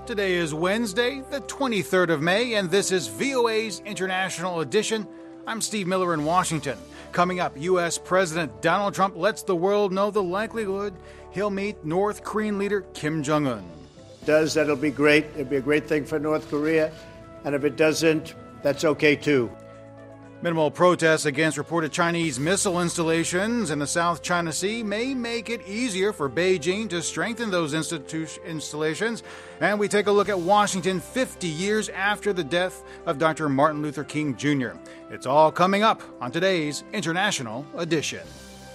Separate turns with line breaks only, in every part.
Today is Wednesday, the 23rd of May, and this is VOA's International Edition. I'm Steve Miller in Washington. Coming up, U.S. President Donald Trump lets the world know the likelihood he'll meet North Korean leader Kim Jong-un.
Does that'll be great. It'll be a great thing for North Korea. And if it doesn't, that's okay too.
Minimal protests against reported Chinese missile installations in the South China Sea may make it easier for Beijing to strengthen those installations. And we take a look at Washington 50 years after the death of Dr. Martin Luther King Jr. It's all coming up on today's International Edition.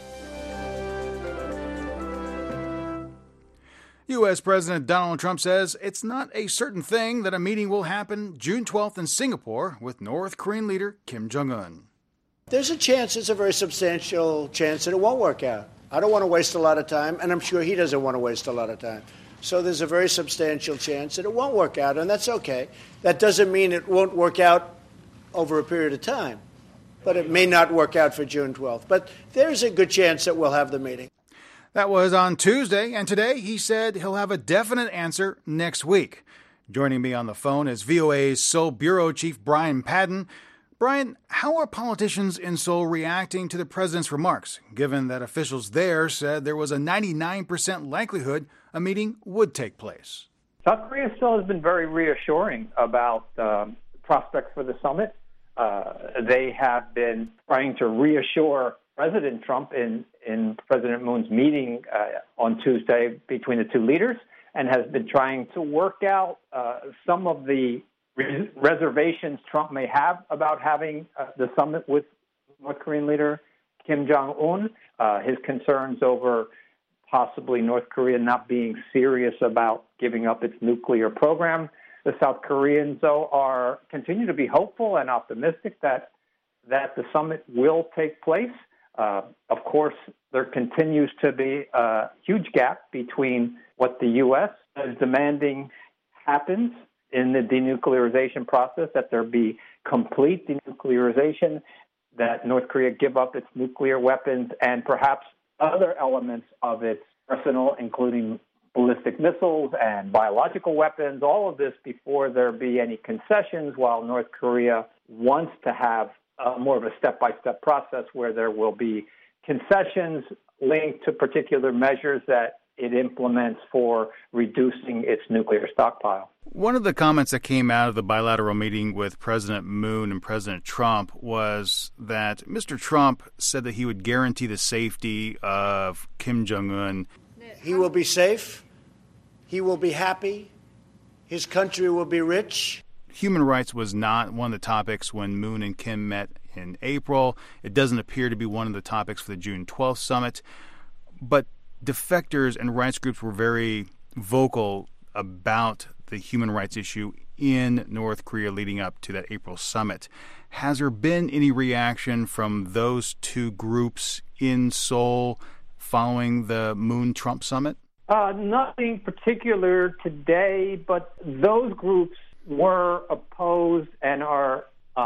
U.S. President Donald Trump says it's not a certain thing that a meeting will happen June 12th in Singapore with North Korean leader Kim Jong-un.
There's a chance, it's a very substantial chance that it won't work out. I don't want to waste a lot of time, and I'm sure he doesn't want to waste a lot of time. So there's a very substantial chance that it won't work out, and that's okay. That doesn't mean it won't work out over a period of time, but it may not work out for June 12th. But there's a good chance that we'll have the meeting.
That was on Tuesday, and today he said he'll have a definite answer next week. Joining me on the phone is VOA's Seoul Bureau Chief Brian Padden. Brian, how are politicians in Seoul reacting to the president's remarks, given that officials there said there was a 99% likelihood a meeting would take place?
South Korea still has been very reassuring about prospects for the summit. They have been trying to reassure President Trump in President Moon's meeting on Tuesday between the two leaders, and has been trying to work out some of the reservations Trump may have about having the summit with North Korean leader Kim Jong-un, his concerns over possibly North Korea not being serious about giving up its nuclear program. The South Koreans, though, continue to be hopeful and optimistic that the summit will take place. Of course, there continues to be a huge gap between what the U.S. is demanding happens in the denuclearization process, that there be complete denuclearization, that North Korea give up its nuclear weapons and perhaps other elements of its arsenal, including ballistic missiles and biological weapons, all of this before there be any concessions, while North Korea wants to have more of a step-by-step process where there will be concessions linked to particular measures that it implements for reducing its nuclear stockpile.
One of the comments that came out of the bilateral meeting with President Moon and President Trump was that Mr. Trump said that he would guarantee the safety of Kim Jong-un.
He will be safe. He will be happy. His country will be rich.
Human rights was not one of the topics when Moon and Kim met in April. It doesn't appear to be one of the topics for the June 12th summit. But defectors and rights groups were very vocal about the human rights issue in North Korea leading up to that April summit. Has there been any reaction from those two groups in Seoul following the Moon-Trump summit?
Nothing particular today, but those groups were opposed and are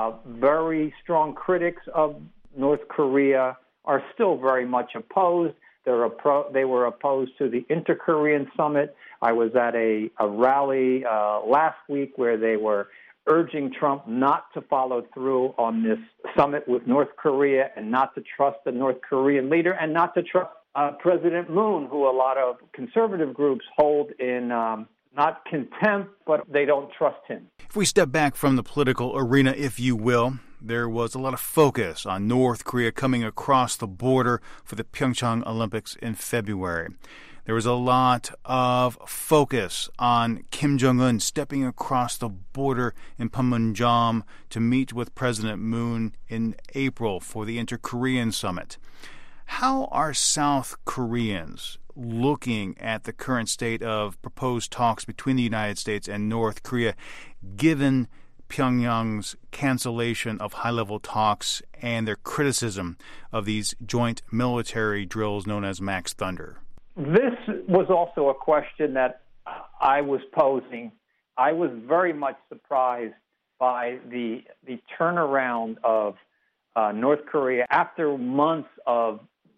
very strong critics of North Korea, are still very much opposed. They were opposed to the Inter-Korean Summit. I was at a rally last week where they were urging Trump not to follow through on this summit with North Korea and not to trust the North Korean leader and not to trust President Moon, who a lot of conservative groups hold in not contempt, but they don't trust him.
If we step back from the political arena, if you will, there was a lot of focus on North Korea coming across the border for the Pyeongchang Olympics in February. There was a lot of focus on Kim Jong-un stepping across the border in Panmunjom to meet with President Moon in April for the Inter-Korean Summit. How are South Koreans looking at the current state of proposed talks between the United States and North Korea, given Pyongyang's cancellation of high-level talks and their criticism of these joint military drills known as Max Thunder?
This was also a question that I was posing. I was very much surprised by the turnaround of North Korea after months of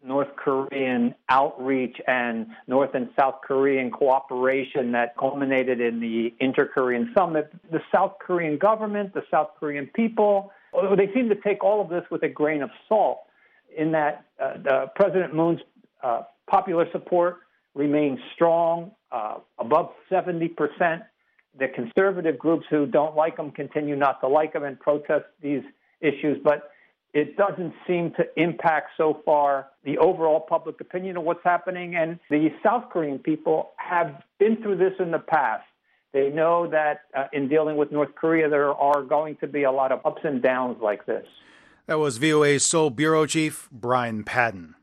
North Korean outreach and North and South Korean cooperation that culminated in the Inter-Korean Summit, the South Korean government, the South Korean people, they seem to take all of this with a grain of salt in that President Moon's popular support remains strong, above 70%. The conservative groups who don't like him continue not to like him and protest these issues, but it doesn't seem to impact so far the overall public opinion of what's happening. And the South Korean people have been through this in the past. They know that in dealing with North Korea, there are going to be a lot of ups and downs like this.
That was VOA's Seoul Bureau Chief, Brian Padden.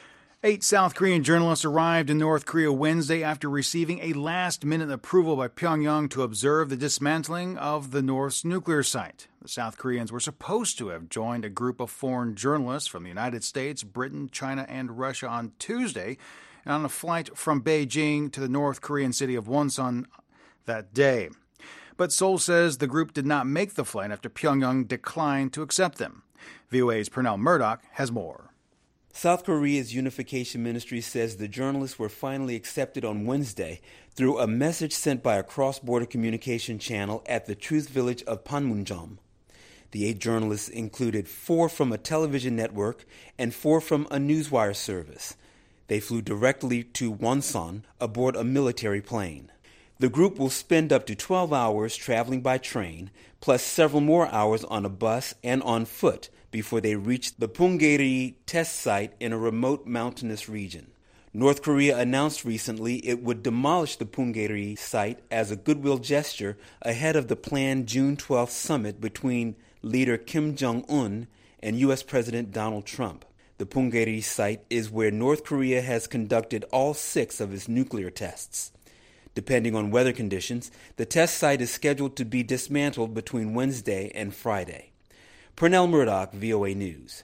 8 South Korean journalists arrived in North Korea Wednesday after receiving a last-minute approval by Pyongyang to observe the dismantling of the North's nuclear site. The South Koreans were supposed to have joined a group of foreign journalists from the United States, Britain, China, and Russia on Tuesday, and on a flight from Beijing to the North Korean city of Wonsan that day. But Seoul says the group did not make the flight after Pyongyang declined to accept them. VOA's Pernell Murdoch has more.
South Korea's Unification Ministry says the journalists were finally accepted on Wednesday through a message sent by a cross-border communication channel at the Truth Village of Panmunjom. The 8 journalists included 4 from a television network and 4 from a newswire service. They flew directly to Wonsan aboard a military plane. The group will spend up to 12 hours traveling by train, plus several more hours on a bus and on foot before they reach the Punggye-ri test site in a remote mountainous region. North Korea announced recently it would demolish the Punggye-ri site as a goodwill gesture ahead of the planned June 12th summit between leader Kim Jong-un and U.S. President Donald Trump. The Punggye-ri site is where North Korea has conducted all 6 of its nuclear tests. Depending on weather conditions, the test site is scheduled to be dismantled between Wednesday and Friday. Pernell Murdoch, VOA News.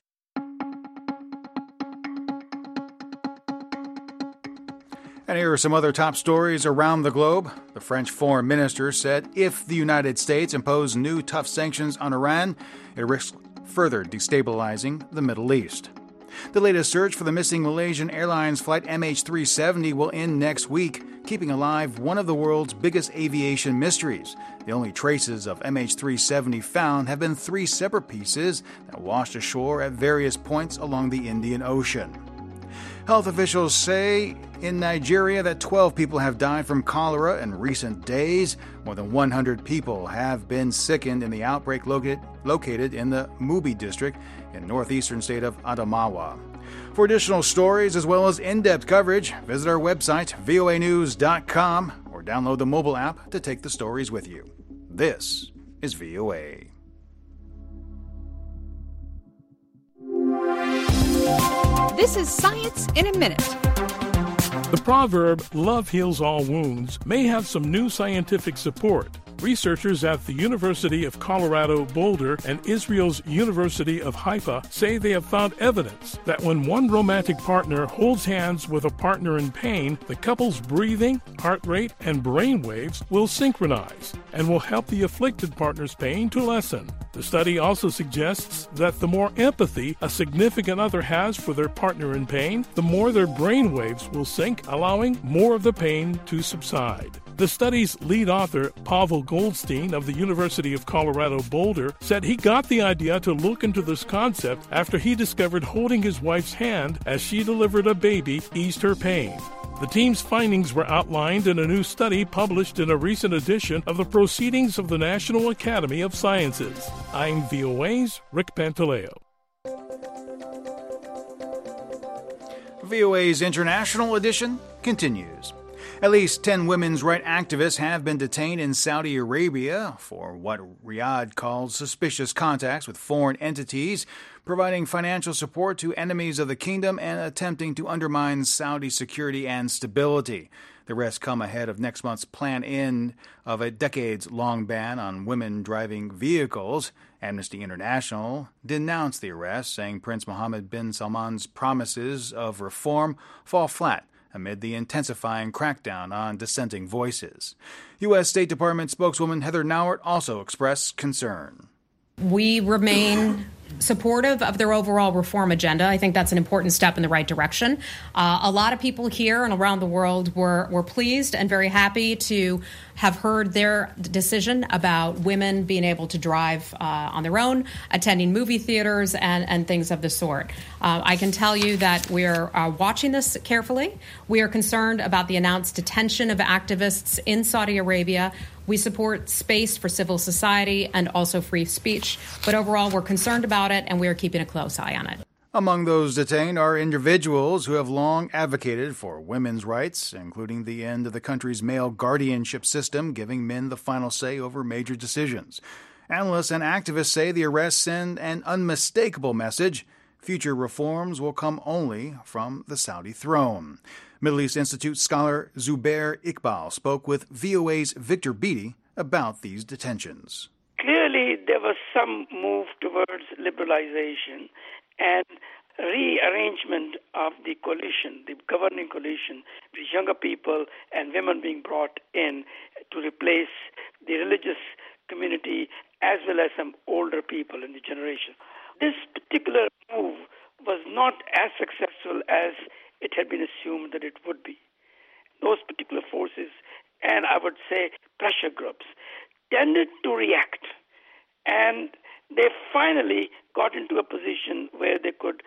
And here are some other top stories around the globe. The French foreign minister said if the United States imposed new tough sanctions on Iran, it risks further destabilizing the Middle East. The latest search for the missing Malaysian Airlines flight MH370 will end next week, keeping alive one of the world's biggest aviation mysteries. The only traces of MH370 found have been 3 separate pieces that washed ashore at various points along the Indian Ocean. Health officials say in Nigeria that 12 people have died from cholera in recent days. More than 100 people have been sickened in the outbreak located in the Mubi district in northeastern state of Adamawa. For additional stories as well as in-depth coverage, visit our website, voanews.com, or download the mobile app to take the stories with you. This is VOA.
This is Science in a Minute.
The proverb, love heals all wounds, may have some new scientific support. Researchers at the University of Colorado Boulder and Israel's University of Haifa say they have found evidence that when one romantic partner holds hands with a partner in pain, the couple's breathing, heart rate, and brain waves will synchronize and will help the afflicted partner's pain to lessen. The study also suggests that the more empathy a significant other has for their partner in pain, the more their brain waves will sync, allowing more of the pain to subside. The study's lead author, Pavel Goldstein of the University of Colorado Boulder, said he got the idea to look into this concept after he discovered holding his wife's hand as she delivered a baby eased her pain. The team's findings were outlined in a new study published in a recent edition of the Proceedings of the National Academy of Sciences. I'm VOA's Rick Pantaleo.
VOA's International Edition continues. At least 10 women's rights activists have been detained in Saudi Arabia for what Riyadh calls suspicious contacts with foreign entities, providing financial support to enemies of the kingdom and attempting to undermine Saudi security and stability. The arrests come ahead of next month's planned end of a decades-long ban on women driving vehicles. Amnesty International denounced the arrest, saying Prince Mohammed bin Salman's promises of reform fall flat amid the intensifying crackdown on dissenting voices. U.S. State Department spokeswoman Heather Nauert also expressed concern.
We remain
supportive of their overall reform agenda. I think that's an important step in the right direction. A lot of people here and around the world were pleased and very happy to have heard their decision about women being able to drive on their own, attending movie theaters, and things of the sort. I can tell you that we're watching this carefully. We are concerned about the announced detention of activists in Saudi Arabia. We support space for civil society and also free speech. But overall, we're concerned about it, and we are keeping a close eye on it.
Among those detained are individuals who have long advocated for women's rights, including the end of the country's male guardianship system, giving men the final say over major decisions. Analysts and activists say the arrests send an unmistakable message. Future reforms will come only from the Saudi throne. Middle East Institute scholar Zubair Iqbal spoke with VOA's Victor Beattie about these detentions.
Clearly, there was some move towards liberalization and rearrangement of the coalition, the governing coalition, with younger people and women being brought in to replace the religious community as well as some older people in the generation. This particular move was not as successful as it had been assumed that it would be. Those particular forces, and I would say pressure groups, tended to react. And they finally got into a position where they could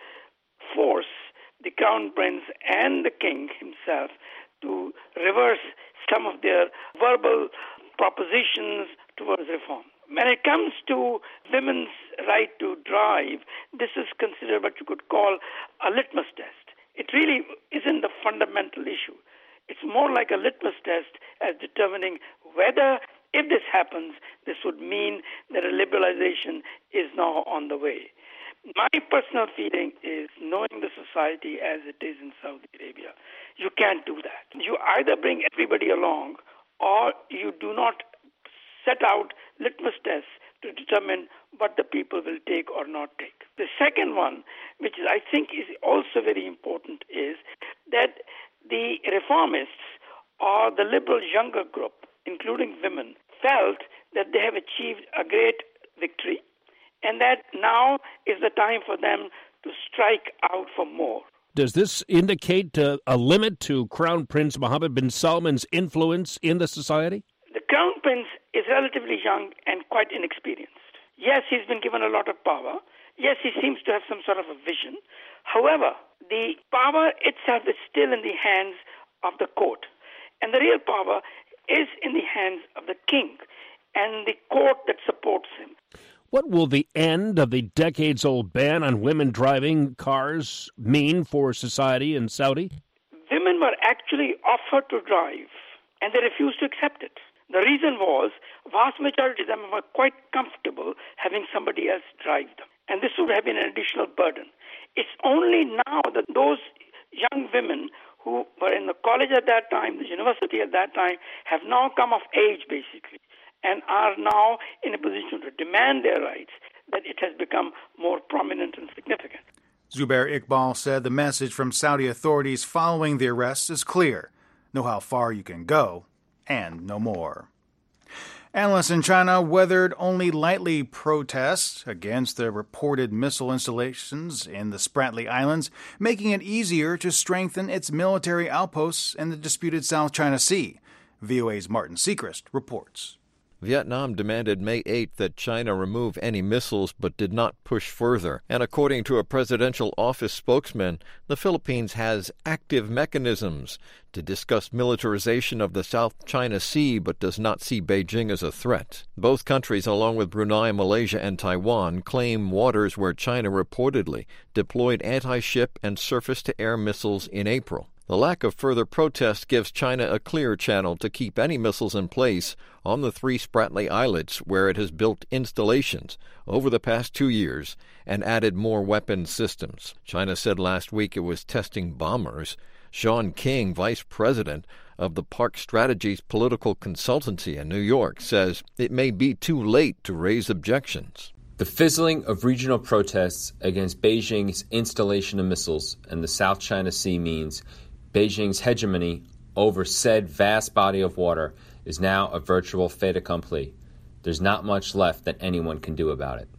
force the crown prince and the king himself to reverse some of their verbal propositions towards reform. When it comes to women's right to drive, this is considered what you could call a litmus test. It really isn't the fundamental issue. It's more like a litmus test as determining whether, if this happens, this would mean that a liberalization is now on the way. My personal feeling is, knowing the society as it is in Saudi Arabia, you can't do that. You either bring everybody along or you do not set out litmus tests to determine what the people will take or not take. The second one, which I think is also very important, is that the reformists or the liberal younger group, including women, felt that they have achieved a great victory and that now is the time for them to strike out for more.
Does this indicate a limit to Crown Prince Mohammed bin Salman's influence in the society?
The Crown Prince is relatively young and quite inexperienced. Yes, he's been given a lot of power. Yes, he seems to have some sort of a vision. However, the power itself is still in the hands of the court. And the real power is in the hands of the king and the court that supports him.
What will the end of the decades-old ban on women driving cars mean for society in Saudi?
Women were actually offered to drive, and they refused to accept it. The reason was, vast majority of them were quite comfortable having somebody else drive them. And this would have been an additional burden. It's only now that those young women who were in the college at that time, the university at that time, have now come of age, basically, and are now in a position to demand their rights, that it has become more prominent and significant.
Zubair Iqbal said the message from Saudi authorities following the arrests is clear. Know how far you can go, and no more. Analysts in China weathered only lightly protests against the reported missile installations in the Spratly Islands, making it easier to strengthen its military outposts in the disputed South China Sea. VOA's Martin Seacrest reports.
Vietnam demanded May 8th that China remove any missiles but did not push further. And according to a presidential office spokesman, the Philippines has active mechanisms to discuss militarization of the South China Sea but does not see Beijing as a threat. Both countries, along with Brunei, Malaysia, and Taiwan, claim waters where China reportedly deployed anti-ship and surface-to-air missiles in April. The lack of further protest gives China a clear channel to keep any missiles in place on the 3 Spratly Islets, where it has built installations over the past 2 years and added more weapon systems. China said last week it was testing bombers. Sean King, vice president of the Park Strategies political consultancy in New York, says it may be too late to raise objections.
The fizzling of regional protests against Beijing's installation of missiles in the South China Sea means Beijing's hegemony over said vast body of water is now a virtual fait accompli. There's not much left that anyone can do about it.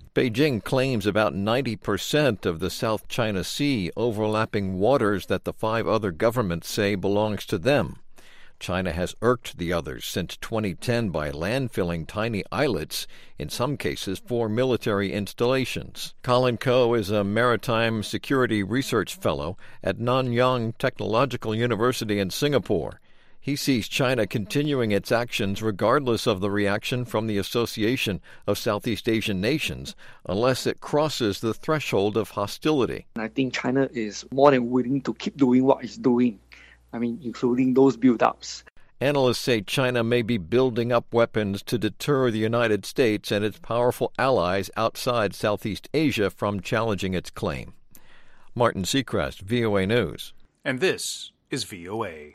Beijing claims about 90% of the South China Sea, overlapping waters that the 5 other governments say belongs to them. China has irked the others since 2010 by landfilling tiny islets, in some cases for military installations. Colin Koh is a maritime security research fellow at Nanyang Technological University in Singapore. He sees China continuing its actions regardless of the reaction from the Association of Southeast Asian Nations, unless it crosses the threshold of hostility.
I think China is more than willing to keep doing what it's doing. Including those build-ups.
Analysts say China may be building up weapons to deter the United States and its powerful allies outside Southeast Asia from challenging its claim. Martin Seacrest, VOA News.
And this is VOA.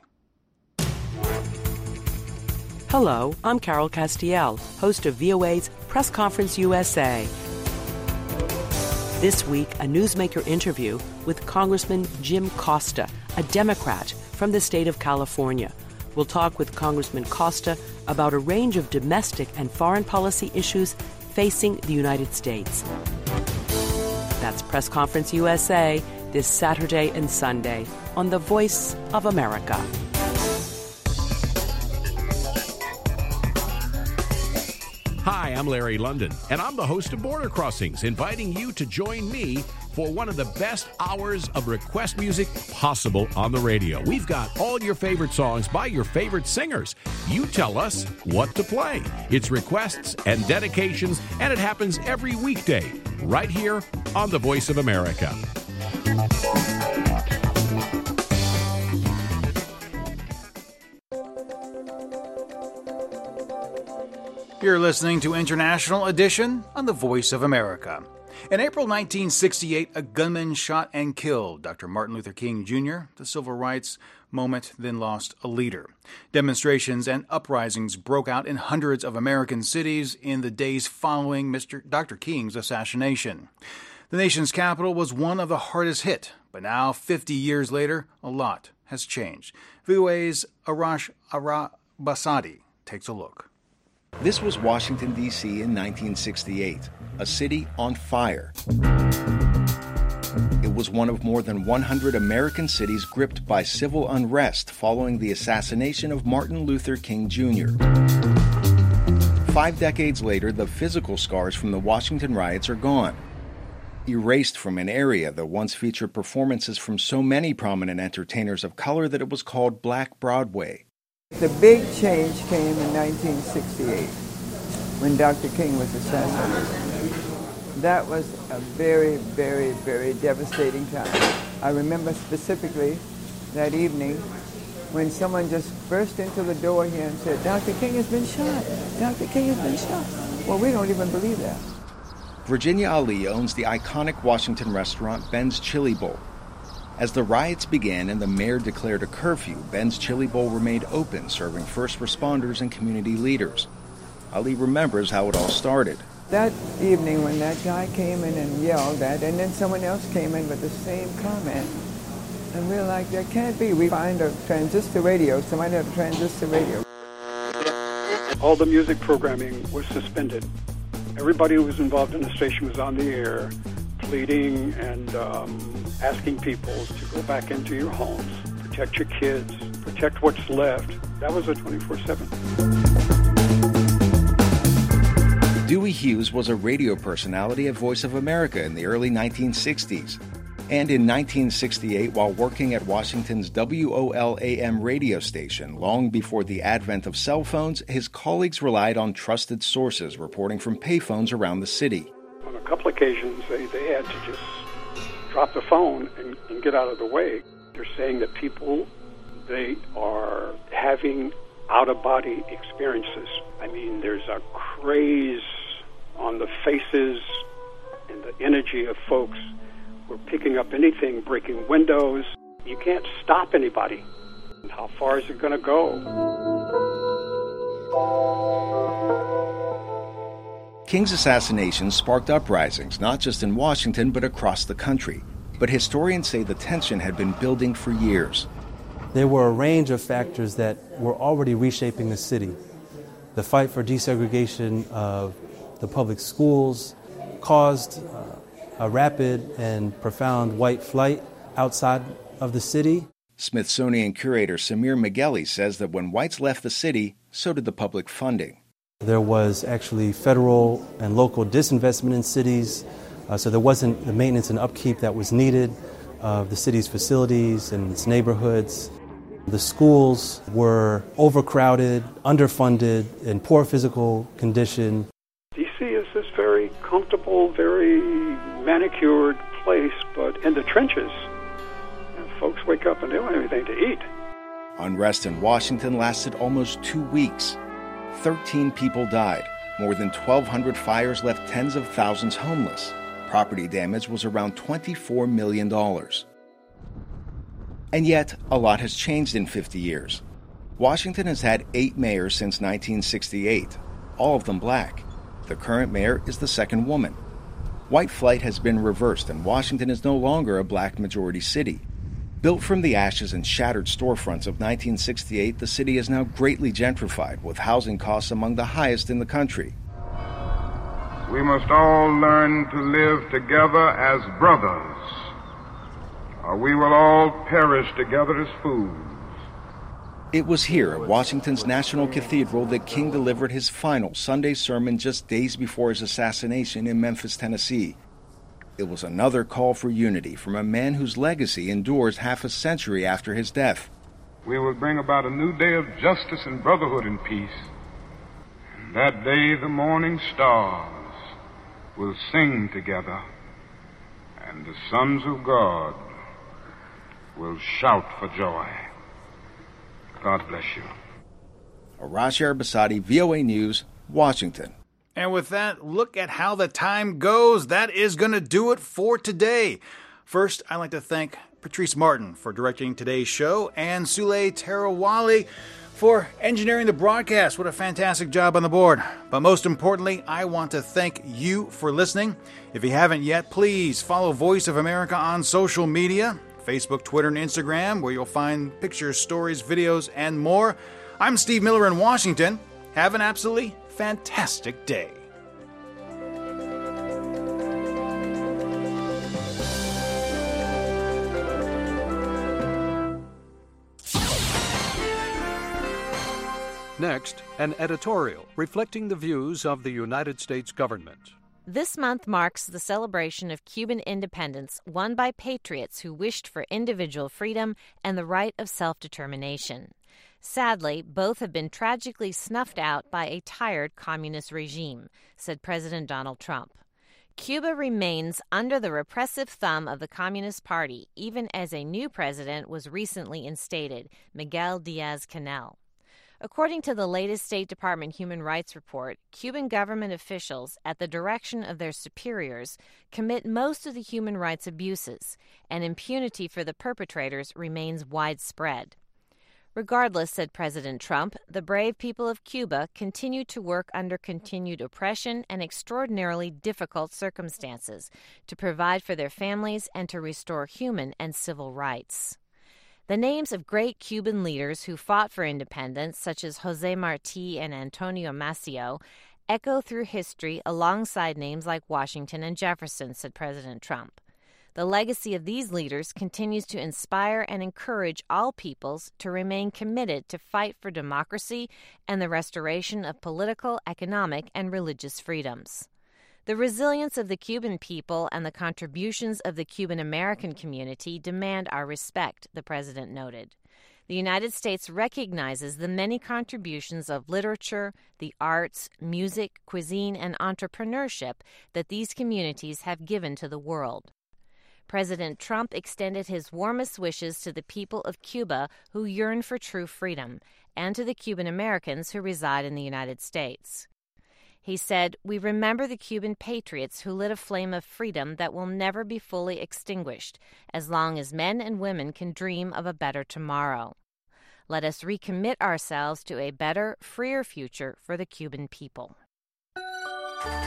Hello, I'm Carol Castiel, host of VOA's Press Conference USA. This week, a newsmaker interview with Congressman Jim Costa, a Democrat from the state of California. We'll talk with Congressman Costa about a range of domestic and foreign policy issues facing the United States. That's Press Conference USA this Saturday and Sunday on The Voice of America.
Hi, I'm Larry London, and I'm the host of Border Crossings, inviting you to join me for one of the best hours of request music possible on the radio. We've got all your favorite songs by your favorite singers. You tell us what to play. It's requests and dedications, and it happens every weekday right here on The Voice of America.
You're listening to International Edition on The Voice of America. In April 1968, a gunman shot and killed Dr. Martin Luther King Jr. The civil rights movement then lost a leader. Demonstrations and uprisings broke out in hundreds of American cities in the days following Dr. King's assassination. The nation's capital was one of the hardest hit, but now, 50 years later, a lot has changed. VOA's Arash Arabasadi takes a look.
This was Washington, D.C. in 1968, a city on fire. It was one of more than 100 American cities gripped by civil unrest following the assassination of Martin Luther King Jr. 5 decades later, the physical scars from the Washington riots are gone, erased from an area that once featured performances from so many prominent entertainers of color that it was called Black Broadway.
The big change came in 1968 when Dr. King was assassinated. That was a very, very, very devastating time. I remember specifically that evening when someone just burst into the door here and said, Dr. King has been shot. Dr. King has been shot. Well, we don't even believe that.
Virginia Ali owns the iconic Washington restaurant Ben's Chili Bowl. As the riots began and the mayor declared a curfew, Ben's Chili Bowl remained open, serving first responders and community leaders. Ali remembers how it all started.
That evening when that guy came in and yelled that, and then someone else came in with the same comment, and we're like, that can't be. We find a transistor radio, somebody had a transistor radio.
All the music programming was suspended. Everybody who was involved in the station was on the air, pleading and asking people to go back into your homes, protect your kids, protect what's left. That was a 24/7.
Dewey Hughes was a radio personality at Voice of America in the early 1960s. And in 1968, while working at Washington's WOL-AM radio station, long before the advent of cell phones, his colleagues relied on trusted sources reporting from payphones around the city.
On a couple occasions, they had to just drop the phone and get out of the way. They're saying that people, they are having out-of-body experiences. I mean, there's a craze on the faces and the energy of folks. We're picking up anything, breaking windows. You can't stop anybody. How far is it going to go?
King's assassination sparked uprisings, not just in Washington, but across the country. But historians say the tension had been building for years.
There were a range of factors that were already reshaping the city. The fight for desegregation of the public schools, caused a rapid and profound white flight outside of the city.
Smithsonian curator Samir Migueli says that when whites left the city, so did the public funding.
There was actually federal and local disinvestment in cities, so there wasn't the maintenance and upkeep that was needed of the city's facilities and its neighborhoods. The schools were overcrowded, underfunded, in poor physical condition.
D.C. is this very comfortable, very manicured place, but in the trenches, folks wake up and they don't have anything to eat.
Unrest in Washington lasted almost 2 weeks. 13 people died. More than 1,200 fires left tens of thousands homeless. Property damage was around $24 million. And yet, a lot has changed in 50 years. Washington has had 8 mayors since 1968, all of them black. The current mayor is the second woman. White flight has been reversed, and Washington is no longer a black majority city. Built from the ashes and shattered storefronts of 1968, the city is now greatly gentrified, with housing costs among the highest in the country.
We must all learn to live together as brothers, or we will all perish together as fools.
It was here at Washington's National Cathedral that King delivered his final Sunday sermon just days before his assassination in Memphis, Tennessee. It was another call for unity from a man whose legacy endures half a century after his death.
We will bring about a new day of justice and brotherhood and peace. And that day the morning stars will sing together, and the sons of God will shout for joy. God bless you.
Arash Arabasadi, VOA News, Washington.
And with that, look at how the time goes. That is going to do it for today. First, I'd like to thank Patrice Martin for directing today's show and Sule Tarawali for engineering the broadcast. What a fantastic job on the board. But most importantly, I want to thank you for listening. If you haven't yet, please follow Voice of America on social media, Facebook, Twitter, and Instagram, where you'll find pictures, stories, videos, and more. I'm Steve Miller in Washington. Have an absolutely fantastic day.
Next, an editorial reflecting the views of the United States government.
This month marks the celebration of Cuban independence won by patriots who wished for individual freedom and the right of self-determination. Sadly, both have been tragically snuffed out by a tired communist regime, said President Donald Trump. Cuba remains under the repressive thumb of the Communist Party, even as a new president was recently instated, Miguel Diaz-Canel. According to the latest State Department Human Rights Report, Cuban government officials, at the direction of their superiors, commit most of the human rights abuses, and impunity for the perpetrators remains widespread. Regardless, said President Trump, the brave people of Cuba continue to work under continued oppression and extraordinarily difficult circumstances to provide for their families and to restore human and civil rights. The names of great Cuban leaders who fought for independence, such as José Martí and Antonio Maceo, echo through history alongside names like Washington and Jefferson, said President Trump. The legacy of these leaders continues to inspire and encourage all peoples to remain committed to fight for democracy and the restoration of political, economic, and religious freedoms. The resilience of the Cuban people and the contributions of the Cuban American community demand our respect, the president noted. The United States recognizes the many contributions of literature, the arts, music, cuisine, and entrepreneurship that these communities have given to the world. President Trump extended his warmest wishes to the people of Cuba who yearn for true freedom, and to the Cuban Americans who reside in the United States. He said, "We remember the Cuban patriots who lit a flame of freedom that will never be fully extinguished, as long as men and women can dream of a better tomorrow. Let us recommit ourselves to a better, freer future for the Cuban people."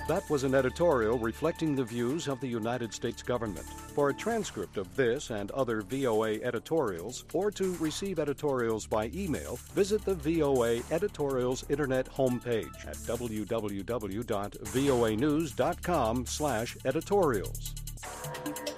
That was an editorial reflecting the views of the United States government. For a transcript of this and other VOA editorials, or to receive editorials by email, visit the VOA Editorials Internet homepage at www.voanews.com/editorials.